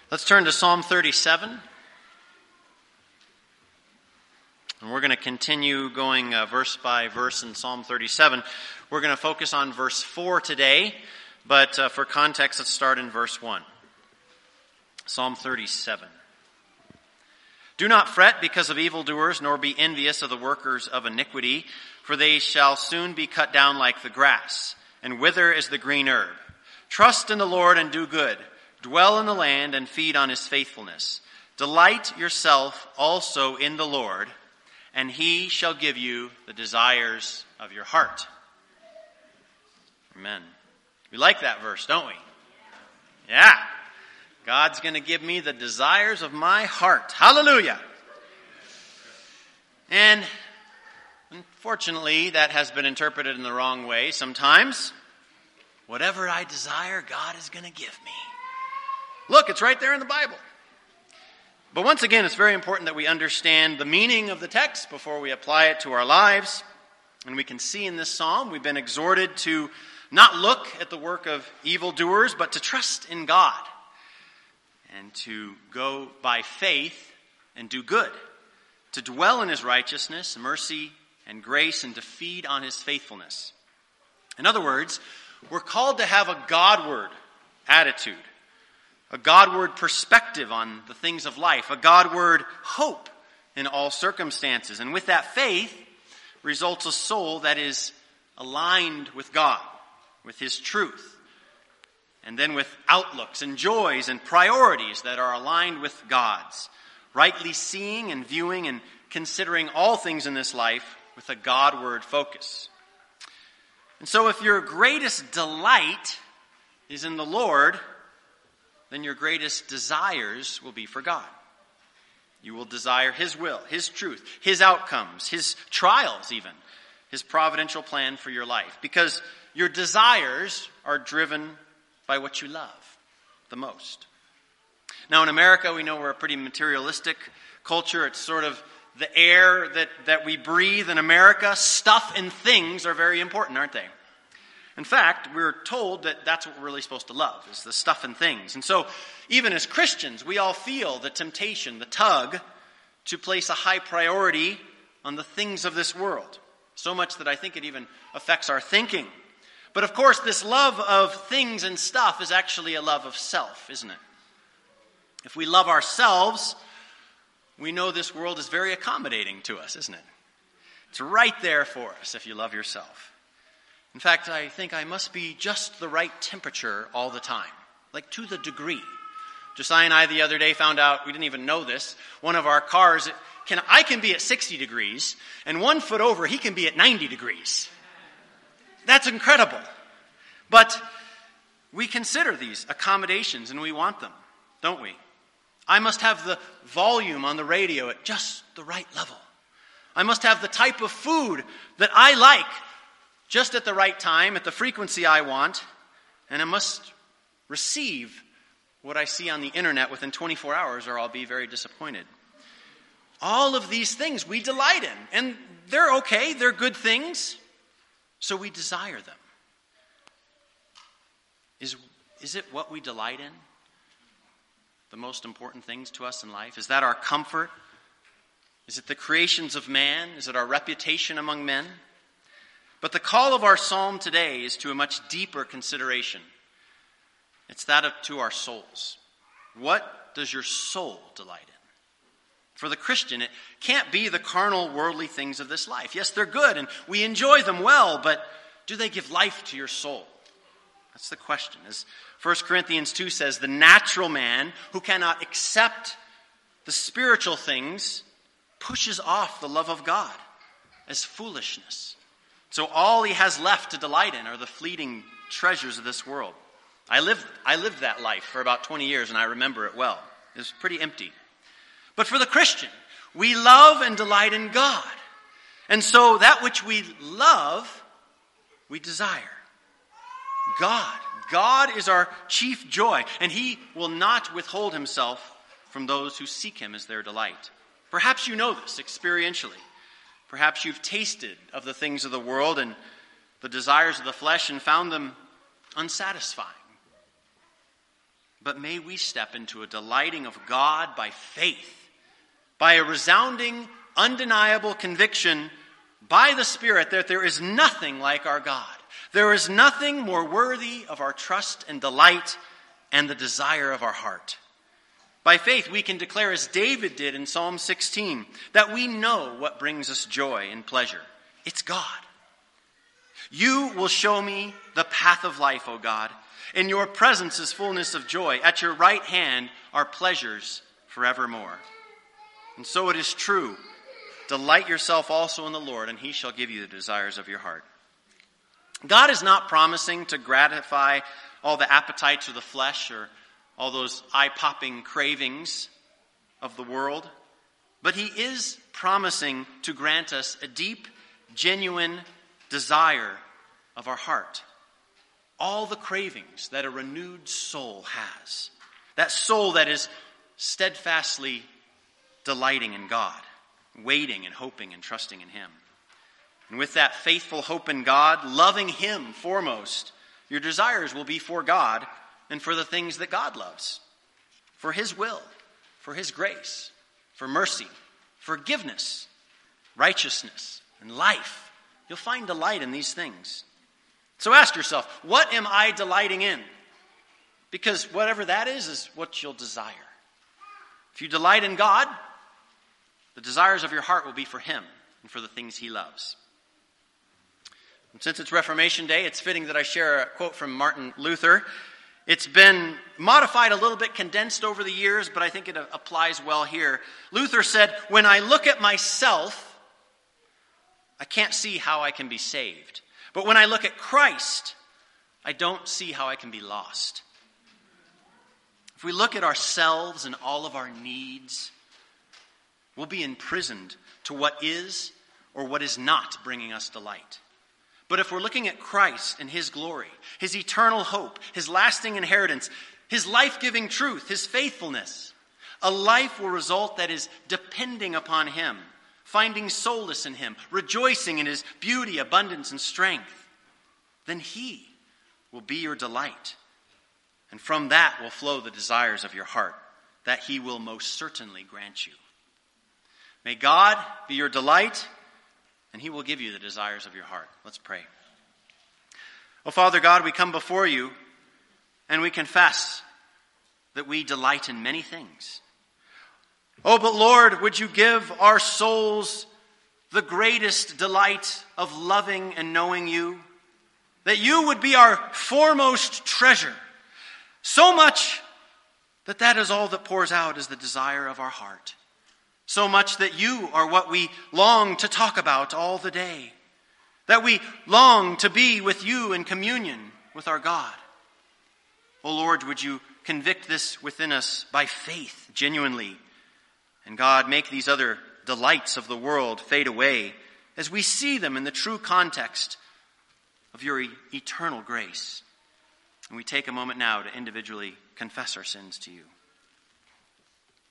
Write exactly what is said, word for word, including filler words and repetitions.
Let's turn to Psalm thirty-seven. And we're going to continue going uh, verse by verse in Psalm thirty-seven. We're going to focus on verse four today, but uh, for context, let's start in verse one. Psalm thirty-seven. Do not fret because of evildoers, nor be envious of the workers of iniquity, for they shall soon be cut down like the grass, and wither as the green herb. Trust in the Lord and do good. Dwell in the land and feed on his faithfulness. Delight yourself also in the Lord, and he shall give you the desires of your heart. Amen. We like that verse, don't we? Yeah. God's going to give me the desires of my heart. Hallelujah. And unfortunately, that has been interpreted in the wrong way sometimes. Whatever I desire, God is going to give me. Look, it's right there in the Bible. But once again, it's very important that we understand the meaning of the text before we apply it to our lives. And we can see in this psalm, we've been exhorted to not look at the work of evildoers, but to trust in God. And to go by faith and do good. To dwell in his righteousness, mercy, and grace, and to feed on his faithfulness. In other words, we're called to have a Godward attitude. A Godward perspective on the things of life. A Godward hope in all circumstances. And with that faith results a soul that is aligned with God, with his truth. And then with outlooks and joys and priorities that are aligned with God's. Rightly seeing and viewing and considering all things in this life with a Godward focus. And so if your greatest delight is in the Lord, then your greatest desires will be for God. You will desire his will, his truth, his outcomes, his trials even, his providential plan for your life. Because your desires are driven by what you love the most. Now in America, we know we're a pretty materialistic culture. It's sort of the air that, that we breathe in America. Stuff and things are very important, aren't they? In fact, we're told that that's what we're really supposed to love, is the stuff and things. And so, even as Christians, we all feel the temptation, the tug, to place a high priority on the things of this world. So much that I think it even affects our thinking. But of course, this love of things and stuff is actually a love of self, isn't it? If we love ourselves, we know this world is very accommodating to us, isn't it? It's right there for us if you love yourself. In fact, I think I must be just the right temperature all the time, like to the degree. Josiah and I the other day found out, we didn't even know this, one of our cars, can I can be at sixty degrees, and one foot over, he can be at ninety degrees. That's incredible. But we consider these accommodations, and we want them, don't we? I must have the volume on the radio at just the right level. I must have the type of food that I like just at the right time, at the frequency I want, and I must receive what I see on the internet within twenty-four hours or I'll be very disappointed. All of these things we delight in, and they're okay, they're good things, so we desire them. Is, is it what we delight in? The most important things to us in life? Is that our comfort? Is it the creations of man? Is it our reputation among men? But the call of our psalm today is to a much deeper consideration. It's that of to our souls. What does your soul delight in? For the Christian, it can't be the carnal, worldly things of this life. Yes, they're good and we enjoy them well, but do they give life to your soul? That's the question. As First Corinthians two says, the natural man who cannot accept the spiritual things pushes off the love of God as foolishness. So all he has left to delight in are the fleeting treasures of this world. I lived, I lived that life for about twenty years, and I remember it well. It was pretty empty. But for the Christian, we love and delight in God. And so that which we love, we desire. God. God is our chief joy, and he will not withhold himself from those who seek him as their delight. Perhaps you know this experientially. Perhaps you've tasted of the things of the world and the desires of the flesh and found them unsatisfying. but may we step into a delighting of God by faith, by a resounding, undeniable conviction by the Spirit that there is nothing like our God. There is nothing more worthy of our trust and delight and the desire of our heart. By faith, we can declare, as David did in Psalm sixteen, that we know what brings us joy and pleasure. It's God. You will show me the path of life, O God. In your presence is fullness of joy. At your right hand are pleasures forevermore. And so it is true. Delight yourself also in the Lord, and he shall give you the desires of your heart. God is not promising to gratify all the appetites of the flesh or all those eye-popping cravings of the world, but he is promising to grant us a deep, genuine desire of our heart. All the cravings that a renewed soul has. That soul that is steadfastly delighting in God, waiting and hoping and trusting in him. And with that faithful hope in God, loving him foremost, your desires will be for God and for the things that God loves. For his will, for his grace, for mercy, forgiveness, righteousness, and life. You'll find delight in these things. So ask yourself, what am I delighting in? Because whatever that is, is what you'll desire. If you delight in God, the desires of your heart will be for him and for the things he loves. And since it's Reformation Day, it's fitting that I share a quote from Martin Luther. It's been modified a little bit, condensed over the years, but I think it applies well here. Luther said, "When I look at myself, I can't see how I can be saved. But when I look at Christ, I don't see how I can be lost." If we look at ourselves and all of our needs, we'll be imprisoned to what is or what is not bringing us delight. But if we're looking at Christ and his glory, his eternal hope, his lasting inheritance, his life-giving truth, his faithfulness, a life will result that is depending upon him, finding solace in him, rejoicing in his beauty, abundance, and strength, then he will be your delight. And from that will flow the desires of your heart that he will most certainly grant you. May God be your delight, and he will give you the desires of your heart. Let's pray. Oh, Father God, we come before you, and we confess that we delight in many things. Oh, but Lord, would you give our souls the greatest delight of loving and knowing you, that you would be our foremost treasure, so much that that is all that pours out as the desire of our heart. So much that you are what we long to talk about all the day. That we long to be with you in communion with our God. Oh Lord, would you convict this within us by faith, genuinely. And God, make these other delights of the world fade away as we see them in the true context of your e- eternal grace. And we take a moment now to individually confess our sins to you.